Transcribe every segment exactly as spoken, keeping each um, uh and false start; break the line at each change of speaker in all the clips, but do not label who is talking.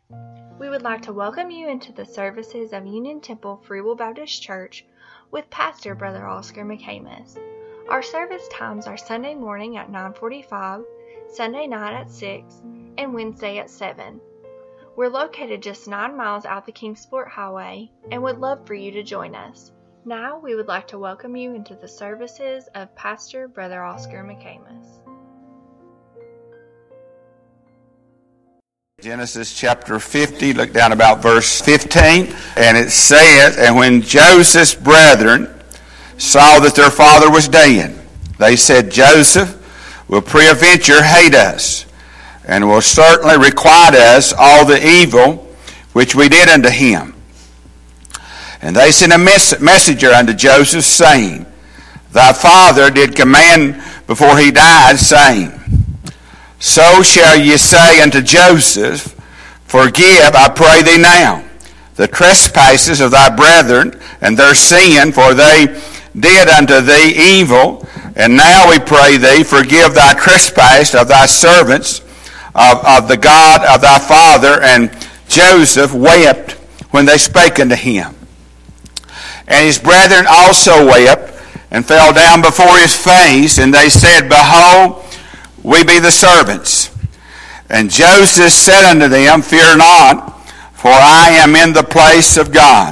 We would like to welcome you into the services of Union Temple Free Will Baptist Church with Pastor Brother Oscar McCamus. Our service times are Sunday morning at nine forty-five, Sunday night at six, and Wednesday at seven. We're located just nine miles out the Kingsport Highway and would love for you to join us. Now we would like to welcome you into the services of Pastor Brother Oscar McCamus.
Genesis chapter fifty, look down about verse fifteen, and it says, "And when Joseph's brethren saw that their father was dead, they said, Joseph will peradventure hate us, and will certainly requite us all the evil which we did unto him. And they sent a mess- messenger unto Joseph, saying, Thy father did command before he died, saying, So shall ye say unto Joseph, Forgive, I pray thee now, the trespasses of thy brethren and their sin, for they did unto thee evil. And now we pray thee, forgive thy trespass of thy servants, of, of the God of thy father. And Joseph wept when they spake unto him. And his brethren also wept, and fell down before his face, and they said, Behold, we be the servants. And Joseph said unto them, Fear not, for I am in the place of God.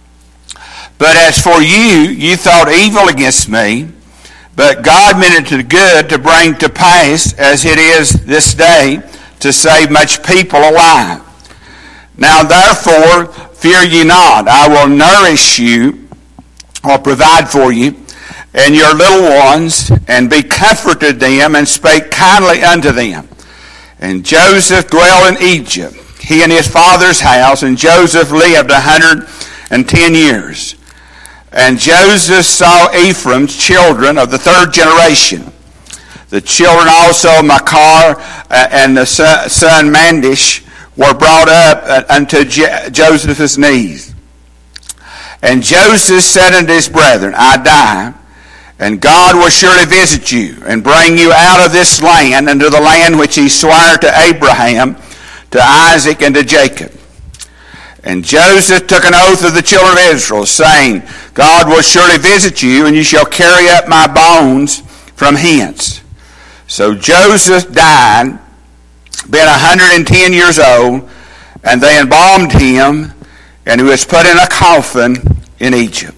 But as for you, you thought evil against me, but God meant it to good to bring to pass, as it is this day, to save much people alive. Now therefore, fear ye not. I will nourish you, or provide for you, and your little ones, and be comforted them, and spake kindly unto them. And Joseph dwelt in Egypt, he and his father's house, and Joseph lived a hundred and ten years. And Joseph saw Ephraim's children of the third generation. The children also of Machir and the son Mandish were brought up unto Joseph's knees. And Joseph said unto his brethren, I die, and God will surely visit you, and bring you out of this land unto the land which he sware to Abraham, to Isaac, and to Jacob. And Joseph took an oath of the children of Israel, saying, God will surely visit you, and you shall carry up my bones from hence. So Joseph died, being a hundred and ten years old, and they embalmed him, and he was put in a coffin in Egypt."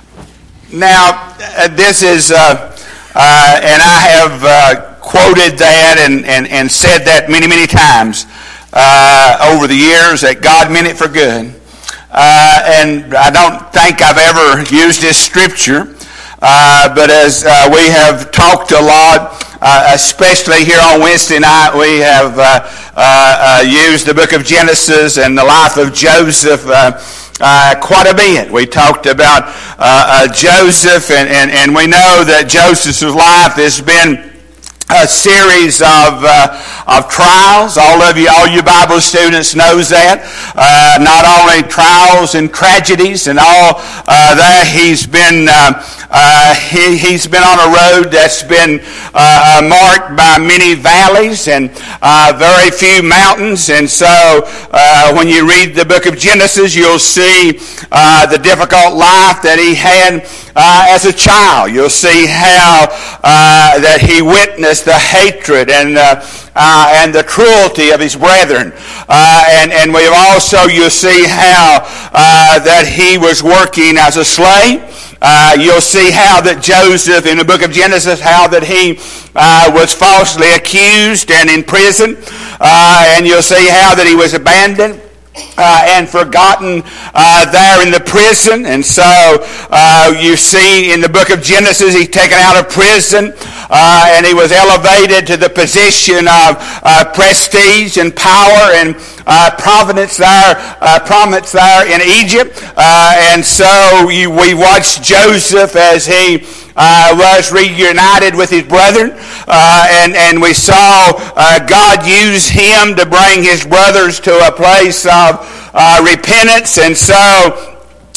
Now, uh, this is, uh, uh, and I have uh, quoted that and, and, and said that many, many times uh, over the years, that God meant it for good. Uh, and I don't think I've ever used this scripture, uh, but as uh, we have talked a lot, uh, especially here on Wednesday night, we have uh, uh, uh, used the book of Genesis and the life of Joseph uh, Uh, quite a bit. We talked about uh, uh, Joseph, and, and, and we know that Joseph's life has been a series of uh, of trials. All of you, all you Bible students knows that. Uh, not only trials and tragedies and all uh, that, he's been uh, uh, he, he's been on a road that's been uh, marked by many valleys and uh, very few mountains. And so, uh, when you read the book of Genesis, you'll see uh, the difficult life that he had uh, as a child. You'll see how uh, that he witnessed the hatred and uh, uh, and the cruelty of his brethren, uh, and and we also you'll see how uh, that he was working as a slave. Uh, you'll see how that Joseph in the book of Genesis, how that he uh, was falsely accused and in prison, uh, and you'll see how that he was abandoned Uh, and forgotten uh, there in the prison. And so uh, you see in the book of Genesis, he's taken out of prison uh, and he was elevated to the position of uh, prestige and power and uh, prominence there, uh, prominence there in Egypt. Uh, and so you, we watched Joseph as he Uh, was reunited with his brethren, uh, and, and we saw uh, God use him to bring his brothers to a place of uh, repentance. And so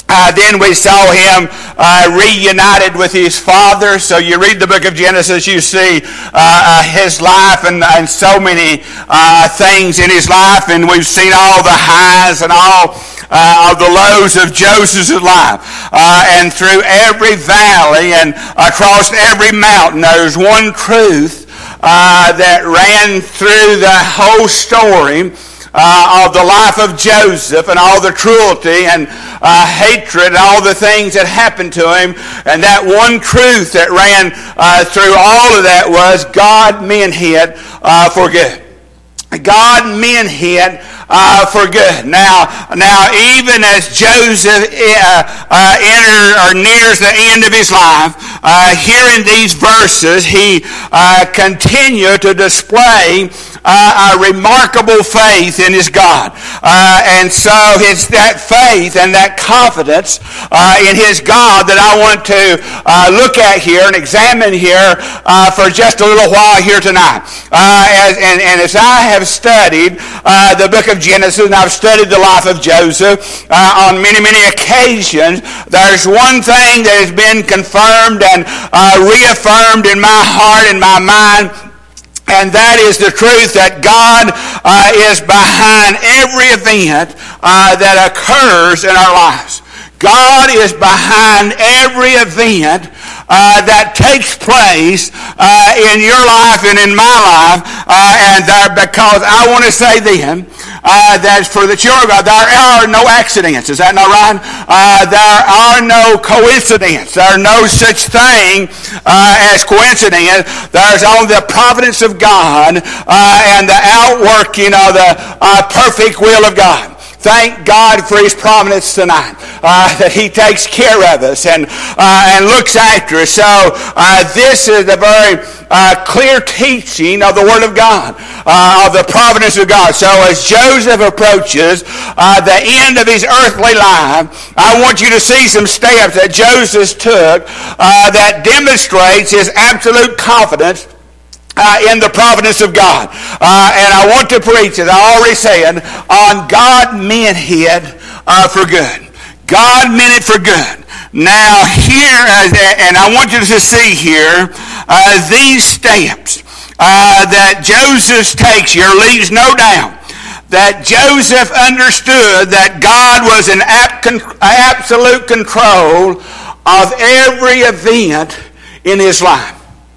Uh, then we saw him uh, reunited with his father. So you read the book of Genesis, you see uh, uh, his life and, and so many uh, things in his life. And we've seen all the highs and all uh, of the lows of Joseph's life. Uh, and through every valley and across every mountain, there's one truth uh, that ran through the whole story Uh, of the life of Joseph and all the cruelty and uh, hatred and all the things that happened to him. And that one truth that ran uh, through all of that was God meant it uh, for good. God meant it uh, for good. Now, now, even as Joseph uh, uh, enters or nears the end of his life, uh, here in these verses, he uh, continued to display Uh, a remarkable faith in his God. Uh, and so it's that faith and that confidence uh, in his God that I want to uh, look at here and examine here uh, for just a little while here tonight. Uh, as, and, and as I have studied uh, the book of Genesis, and I've studied the life of Joseph uh, on many, many occasions, there's one thing that has been confirmed and uh, reaffirmed in my heart and my mind. And that is the truth that God uh, is behind every event uh, that occurs in our lives. God is behind every event uh, that takes place uh, in your life and in my life. Uh, and there, because I want to say then uh, that for the children of God, there are no accidents. Is that not right? Uh, there are no coincidences. There are no such thing uh, as coincidence. There's only the providence of God uh, and the outworking of the uh, perfect will of God. Thank God for his providence tonight, uh, that he takes care of us and uh, and looks after us. So uh, this is a very uh, clear teaching of the Word of God, uh, of the providence of God. So as Joseph approaches uh, the end of his earthly life, I want you to see some steps that Joseph took uh, that demonstrates his absolute confidence Uh, in the providence of God. Uh, and I want to preach, as I already said, on God meant it uh, for good. God meant it for good. Now here, uh, and I want you to see here, uh, these steps uh, that Joseph takes here leaves no doubt that Joseph understood that God was in absolute control of every event in his life.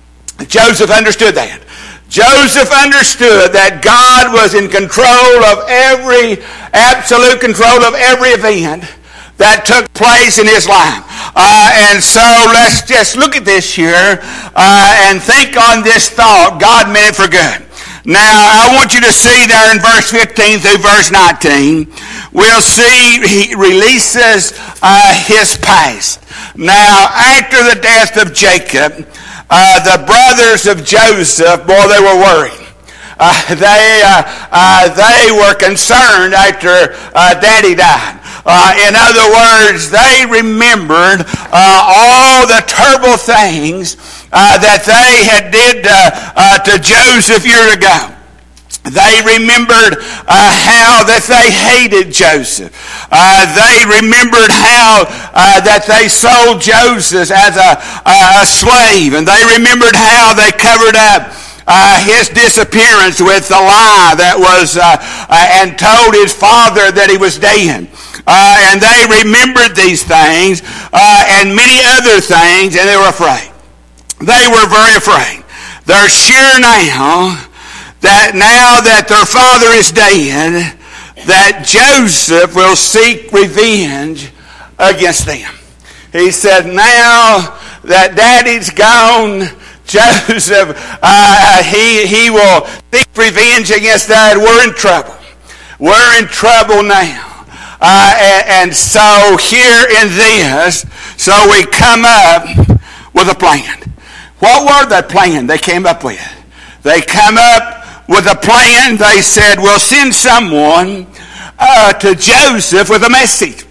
Joseph understood that. Joseph understood that God was in control of every, absolute control of every event that took place in his life. Uh, and so let's just look at this here uh, and think on this thought. God meant it for good. Now, I want you to see there in verse fifteen through verse nineteen, we'll see he releases uh, his past. Now, after the death of Jacob, Uh, the brothers of Joseph, boy, they were worried. Uh, they uh, uh, they were concerned after uh, Daddy died. Uh, in other words, they remembered uh, all the terrible things uh, that they had did uh, uh, to Joseph years ago. They remembered uh, how that they hated Joseph. Uh, they remembered how uh, that they sold Joseph as a, a slave. And they remembered how they covered up uh, his disappearance with the lie that was, uh, uh, and told his father that he was dead. Uh, and they remembered these things uh, and many other things, and they were afraid. They were very afraid. They're sure now that now that their father is dead, that Joseph will seek revenge against them. He said, now that Daddy's gone, Joseph, uh, he, he will seek revenge against Dad. We're in trouble. We're in trouble now. Uh, and, and so here in this, so we come up with a plan. What were that plan they came up with? They come up with a plan. They said, we'll send someone uh, to Joseph with a message.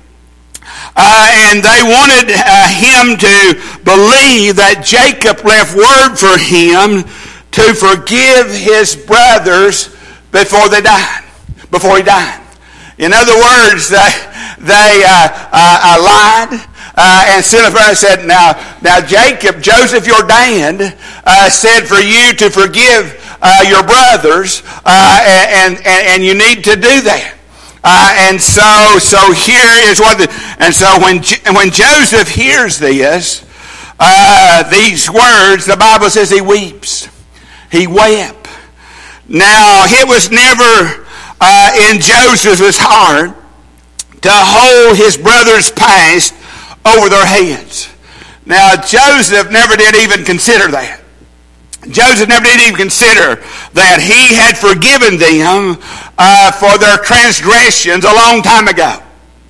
Uh, and they wanted uh, him to believe that Jacob left word for him to forgive his brothers before they died, before he died. In other words, they, they uh, uh, uh, lied uh, and sent a and said, now, now Jacob, Joseph, your dad, uh, said for you to forgive uh, your brothers, uh, and, and, and you need to do that. Uh, and so, so here is what, the, and so when when Joseph hears this, uh, these words, the Bible says he weeps. He wept. Now, it was never uh, in Joseph's heart to hold his brother's past over their heads. Now, Joseph never did even consider that. Joseph never did even consider that he had forgiven them uh, for their transgressions a long time ago.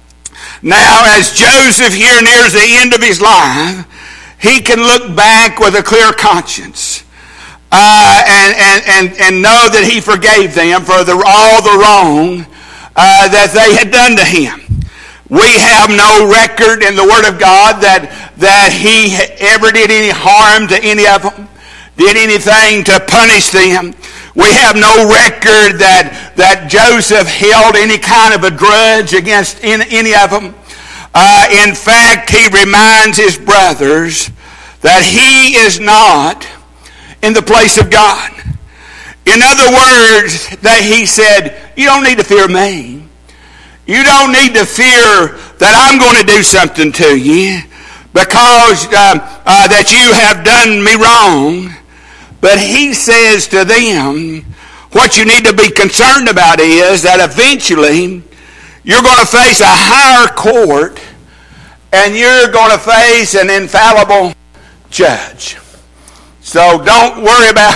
Now, as Joseph here nears the end of his life, he can look back with a clear conscience uh, and, and, and, and know that he forgave them for the, all the wrong uh, that they had done to him. We have no record in the Word of God that, that he ever did any harm to any of them, did anything to punish them. We have no record that, that Joseph held any kind of a grudge against any, any of them. Uh, in fact, he reminds his brothers that he is not in the place of God. In other words, that he said, you don't need to fear me. You don't need to fear that I'm going to do something to you because uh, uh, that you have done me wrong. But he says to them, what you need to be concerned about is that eventually you're going to face a higher court and you're going to face an infallible judge. So don't worry about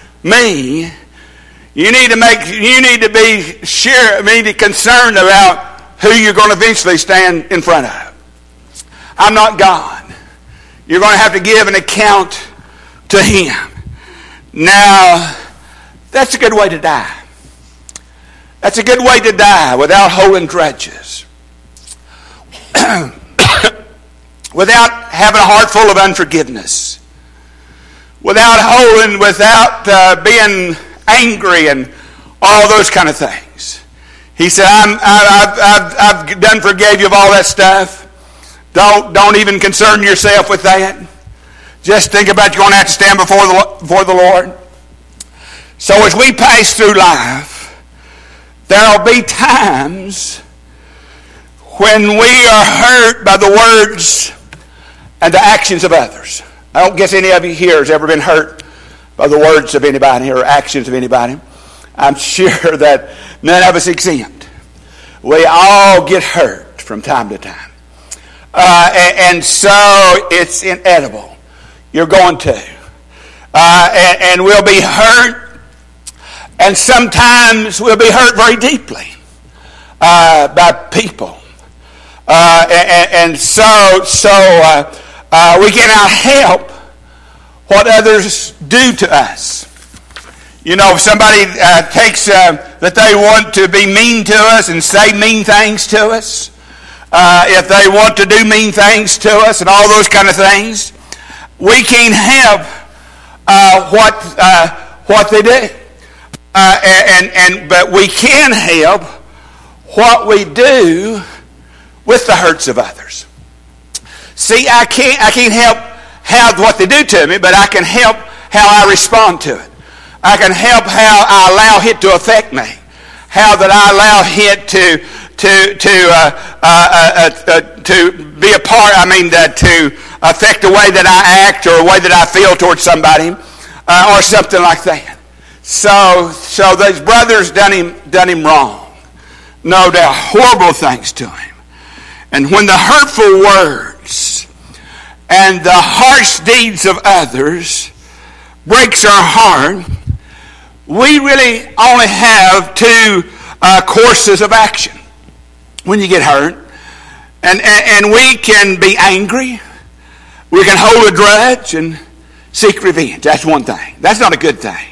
me. You need to make. You need to be sure. I mean, concerned about who you're going to eventually stand in front of. I'm not God. You're going to have to give an account to Him. Now, that's a good way to die. That's a good way to die without holding grudges, without having a heart full of unforgiveness, without holding, without uh, being angry and all those kind of things. He said, I'm, I've, I've, I've done forgave you of all that stuff. Don't, don't even concern yourself with that. Just think about you're going to have to stand before the, before the Lord. So as we pass through life, there will be times when we are hurt by the words and the actions of others. I don't guess any of you here has ever been hurt by the words of anybody or actions of anybody. I'm sure that none of us exempt. We all get hurt from time to time. Uh, and, and so it's inevitable. You're going to. Uh, and, and we'll be hurt. And sometimes we'll be hurt very deeply uh, by people. Uh, and, and so, so uh, uh, we cannot help what others do to us. You know, if somebody uh, takes uh, that they want to be mean to us and say mean things to us, uh, if they want to do mean things to us and all those kind of things, we can't help uh, what uh, what they do. Uh, and, and but we can help what we do with the hurts of others. See, I can't I can't help how what they do to me, but I can help how I respond to it. I can help how I allow it to affect me. How that I allow it to to to uh, uh, uh, uh, to be a part. I mean, uh, to affect the way that I act or the way that I feel towards somebody, uh, or something like that. So, so those brothers done him done him wrong. No doubt, horrible things to him. And when the hurtful words and the harsh deeds of others breaks our heart, we really only have two uh, courses of action when you get hurt. And, and, and we can be angry. We can hold a grudge and seek revenge. That's one thing. That's not a good thing.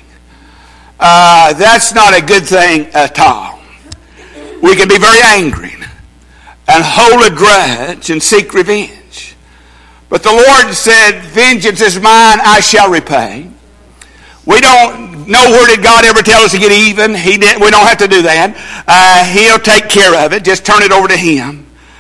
Uh, that's not a good thing at all. We can be very angry and hold a grudge and seek revenge. But the Lord said, vengeance is mine, I shall repay. We don't know where did God ever tell us to get even. He didn't. We don't have to do that. Uh, he'll take care of it. Just turn it over to Him.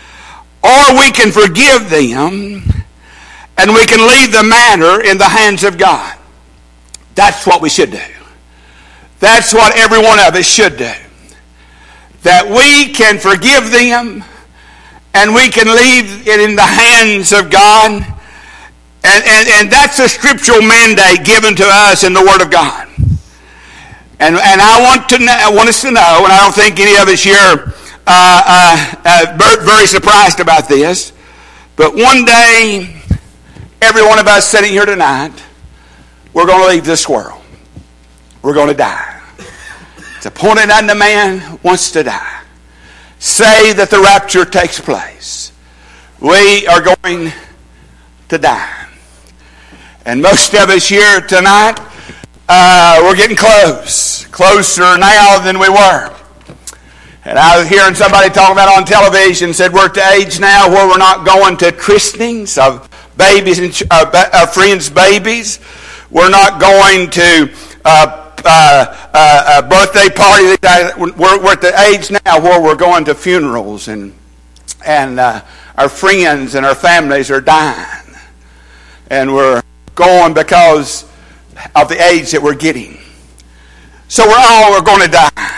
or we can forgive them and we can leave the matter in the hands of God. That's what we should do. That's what every one of us should do. That we can forgive them and we can leave it in the hands of God. And, and, and that's a scriptural mandate given to us in the Word of God. And, and I want to know, I want us to know, and I don't think any of us here are uh, uh, uh, very surprised about this, but one day, every one of us sitting here tonight, we're going to leave this world. We're going to die. It's appointed unto man wants to die. Say that the rapture takes place. We are going to die. And most of us here tonight, uh, we're getting close. Closer now than we were. And I was hearing somebody talking about on television, said we're at the age now where we're not going to christenings of babies and uh, uh, friends' babies. We're not going to uh, uh, uh, birthday parties. We're, we're at the age now where we're going to funerals, and and uh, our friends and our families are dying, and we're going because of the age that we're getting. So we're all we're going to die.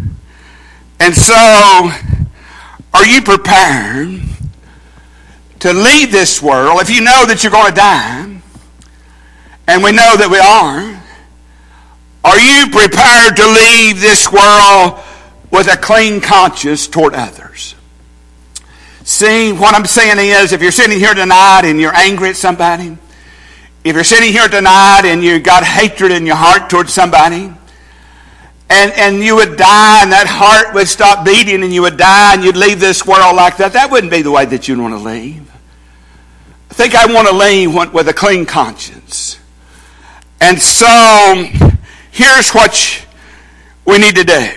And so, are you prepared to leave this world if you know that you're going to die? And we know that we are. Are you prepared to leave this world with a clean conscience toward others? See, what I'm saying is, if you're sitting here tonight and you're angry at somebody, if you're sitting here tonight and you've got hatred in your heart towards somebody, and, and you would die and that heart would stop beating and you would die and you'd leave this world like that, that wouldn't be the way that you'd want to leave. I think I want to leave with a clean conscience. And so, here's what we need to do.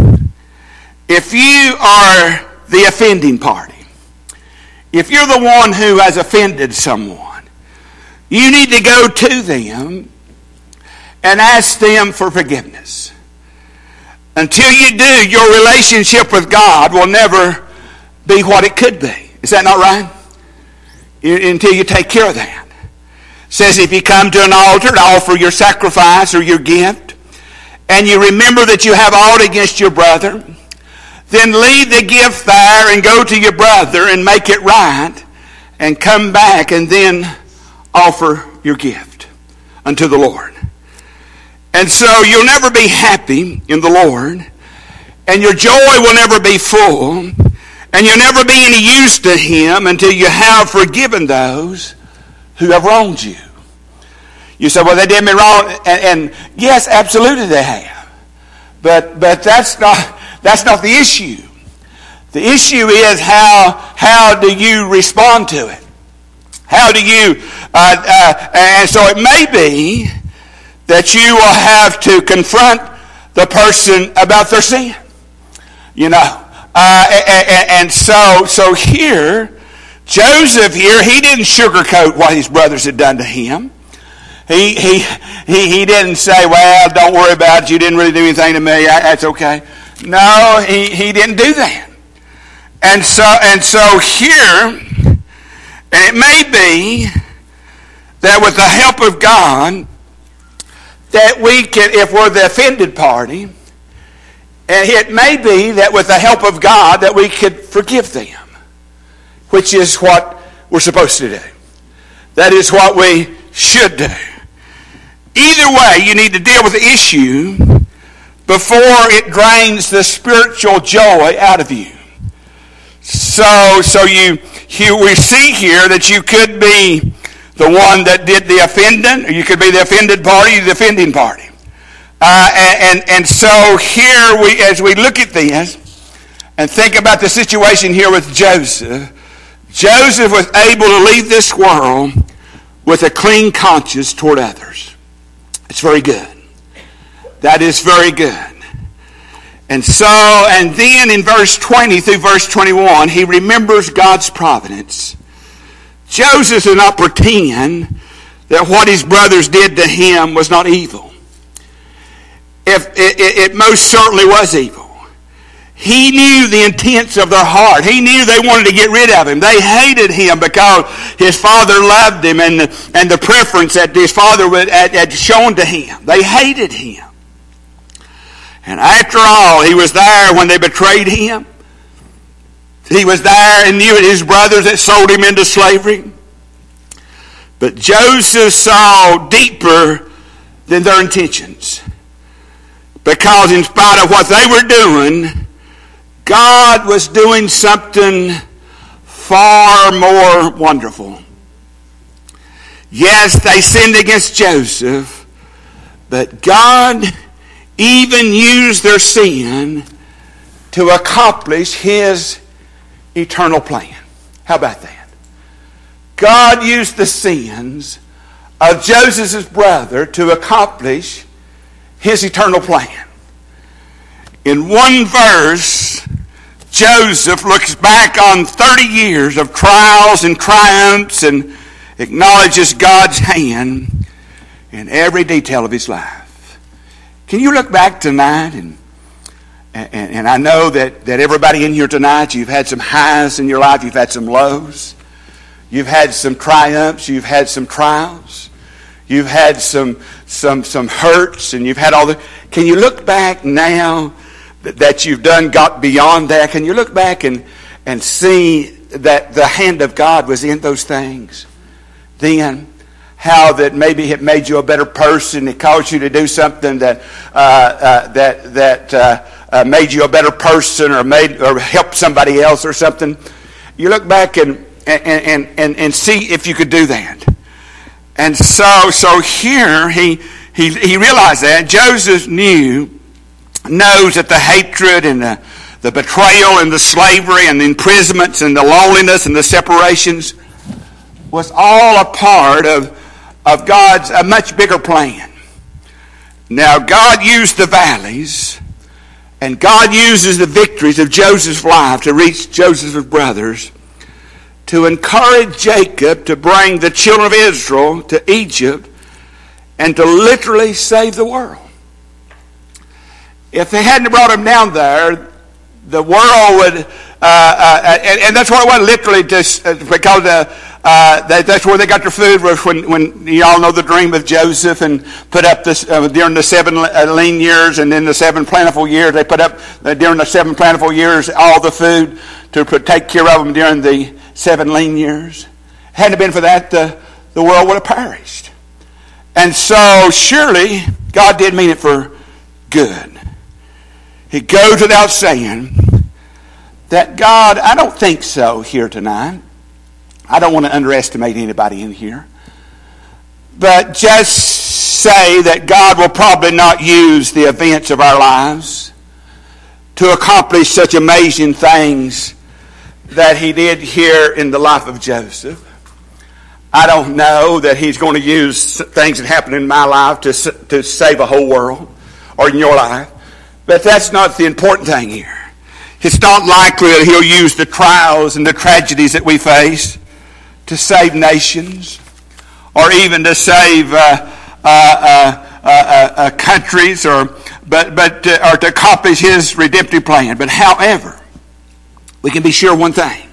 If you are the offending party, if you're the one who has offended someone, you need to go to them and ask them for forgiveness. Until you do, your relationship with God will never be what it could be. Is that not right? Until you take care of that. It says if you come to an altar to offer your sacrifice or your gift, and you remember that you have aught against your brother, then leave the gift there and go to your brother and make it right, and come back and then offer your gift unto the Lord. And so you'll never be happy in the Lord, and your joy will never be full, and you'll never be any use to Him until you have forgiven those who have wronged you. You say, well, they did me wrong, and, and yes, absolutely they have. But but that's not that's not the issue. The issue is how how do you respond to it? How do you? Uh, uh, and so it may be that you will have to confront the person about their sin. You know. Uh, and, and so, so here, Joseph here, he didn't sugarcoat what his brothers had done to him. He he he, he didn't say, well, don't worry about it. You didn't really do anything to me. That's okay. No, he, he didn't do that. And so, and so here, and it may be that with the help of God, that we can, if we're the offended party, and it may be that with the help of God that we could forgive them, which is what we're supposed to do. That is what we should do. Either way, you need to deal with the issue before it drains the spiritual joy out of you. So, so you, you we see here that you could be the one that did the offending, or you could be the offended party, the offending party. Uh, and, and, and so here, we, as we look at this and think about the situation here with Joseph, Joseph was able to leave this world with a clean conscience toward others. It's very good. That is very good. And so, and then in verse twenty through verse twenty-one, he remembers God's providence. Joseph did not pretend that what his brothers did to him was not evil. If it, it, it most certainly was evil. He knew the intents of their heart. He knew they wanted to get rid of him. They hated him because his father loved him and the, and the preference that his father had, had shown to him. They hated him. And after all, he was there when they betrayed him. He was there and knew it his brothers that sold him into slavery. But Joseph saw deeper than their intentions. Because in spite of what they were doing, God was doing something far more wonderful. Yes, they sinned against Joseph, but God even used their sin to accomplish his eternal plan. How about that? God used the sins of Joseph's brother to accomplish his eternal plan. In one verse, Joseph looks back on thirty years of trials and triumphs and acknowledges God's hand in every detail of his life. Can you look back tonight? And, and, and I know that, that everybody in here tonight, you've had some highs in your life, you've had some lows. You've had some triumphs, you've had some trials. You've had some some some hurts, and you've had all the... Can you look back now that you've done got beyond that? Can you look back and, and see that the hand of God was in those things? Then, how that maybe it made you a better person. It caused you to do something that uh, uh, that that uh, uh, made you a better person, or made or helped somebody else or something. You look back and and and and see if you could do that. And so so here he he he realized that Joseph knew. knows that the hatred and the, the betrayal and the slavery and the imprisonments and the loneliness and the separations was all a part of, of God's a much bigger plan. Now, God used the valleys, and God uses the victories of Joseph's life to reach Joseph's brothers, to encourage Jacob to bring the children of Israel to Egypt and to literally save the world. If they hadn't brought him down there, the world would, uh, uh, and, and that's what it was literally, just uh, because uh, uh, that, that's where they got their food. Was when, when you all know the dream of Joseph, and put up this uh, during the seven lean years, and then the seven plentiful years. They put up uh, during the seven plentiful years all the food to put, take care of them during the seven lean years. Hadn't it been for that, the the world would have perished. And so surely God did mean it for good. It goes without saying that God, I don't think so here tonight. I don't want to underestimate anybody in here. But just say that God will probably not use the events of our lives to accomplish such amazing things that he did here in the life of Joseph. I don't know that he's going to use things that happen in my life to, to save a whole world, or in your life. But that's not the important thing here. It's not likely that he'll use the trials and the tragedies that we face to save nations, or even to save uh, uh, uh, uh, uh, countries, or but but uh, or to accomplish his redemptive plan. But however, we can be sure one thing: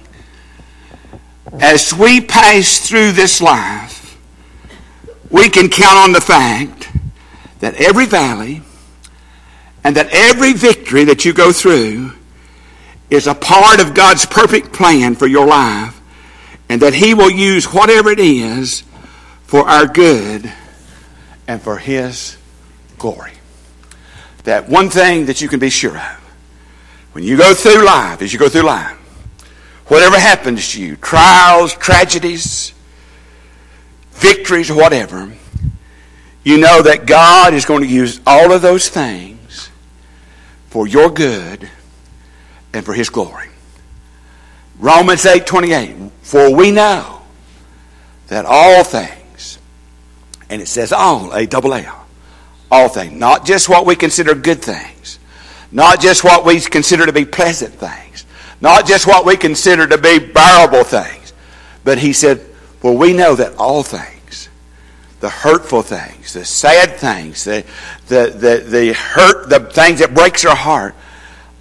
as we pass through this life, we can count on the fact that every valley and that every victory that you go through is a part of God's perfect plan for your life, and that he will use whatever it is for our good and for his glory. That one thing that you can be sure of, when you go through life, as you go through life, whatever happens to you, trials, tragedies, victories, or whatever, you know that God is going to use all of those things for your good and for his glory. Romans eight twenty-eight, for we know that all things, and it says all, A double L, all things, not just what we consider good things, not just what we consider to be pleasant things, not just what we consider to be bearable things, but he said, for we know that all things, the hurtful things, the sad things, the, the, the, the hurt, the things that breaks our heart,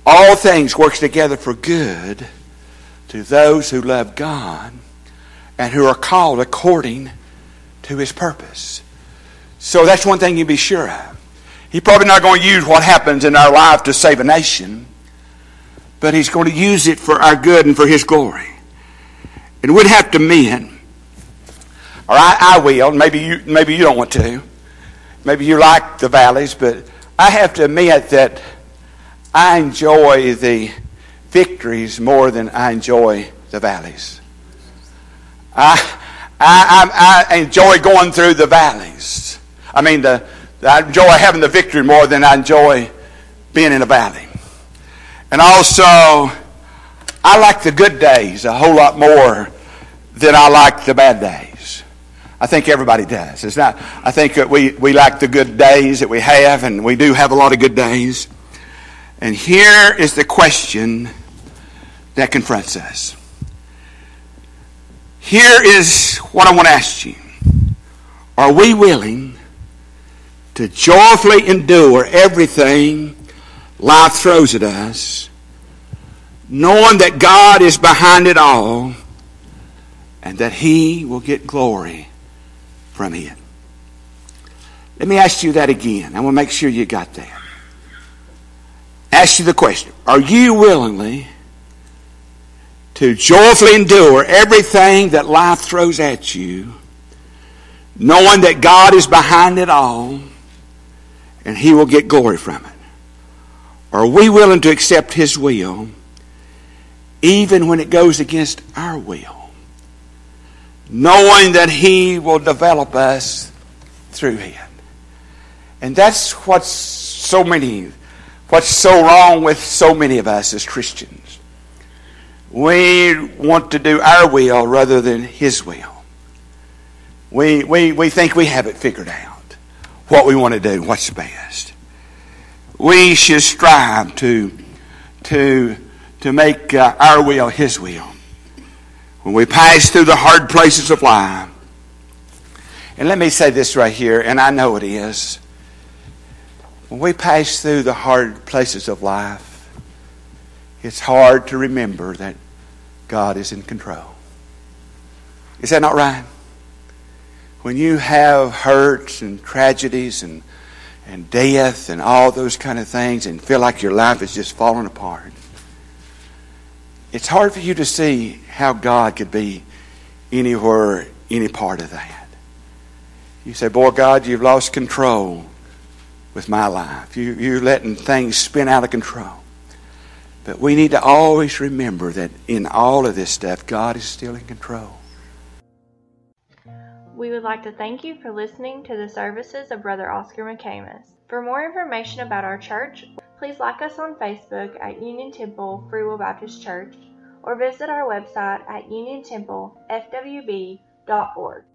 all things work together for good to those who love God and who are called according to His purpose. So that's one thing you be sure of. He's probably not going to use what happens in our life to save a nation, but He's going to use it for our good and for His glory. And we'd have to mend, or I, I will, maybe you, maybe you don't want to. Maybe you like the valleys, but I have to admit that I enjoy the victories more than I enjoy the valleys. I, I, I enjoy going through the valleys. I mean, the, I enjoy having the victory more than I enjoy being in a valley. And also, I like the good days a whole lot more than I like the bad days. I think everybody does. It's not. I think that we, we like the good days that we have, and we do have a lot of good days. And here is the question that confronts us. Here is what I want to ask you. Are we willing to joyfully endure everything life throws at us, knowing that God is behind it all and that He will get glory from it? Let me ask you that again. I want to make sure you got that. Ask you the question. Are you willingly to joyfully endure everything that life throws at you, knowing that God is behind it all and He will get glory from it? Or are we willing to accept His will even when it goes against our will, knowing that He will develop us through it? And that's what's so many, what's so wrong with so many of us as Christians. We want to do our will rather than His will. We, we, we think we have it figured out, what we want to do, what's best. We should strive to, to, to make uh, our will His will. When we pass through the hard places of life, and let me say this right here, and I know it is. When we pass through the hard places of life, it's hard to remember that God is in control. Is that not right? When you have hurts and tragedies and, and death and all those kind of things and feel like your life is just falling apart, it's hard for you to see how God could be anywhere, any part of that. You say, boy, God, you've lost control with my life. You, you're letting things spin out of control. But we need to always remember that in all of this stuff, God is still in control.
We would like to thank you for listening to the services of Brother Oscar McCamus. For more information about our church, please like us on Facebook at Union Temple Free Will Baptist Church or visit our website at union temple f w b dot org.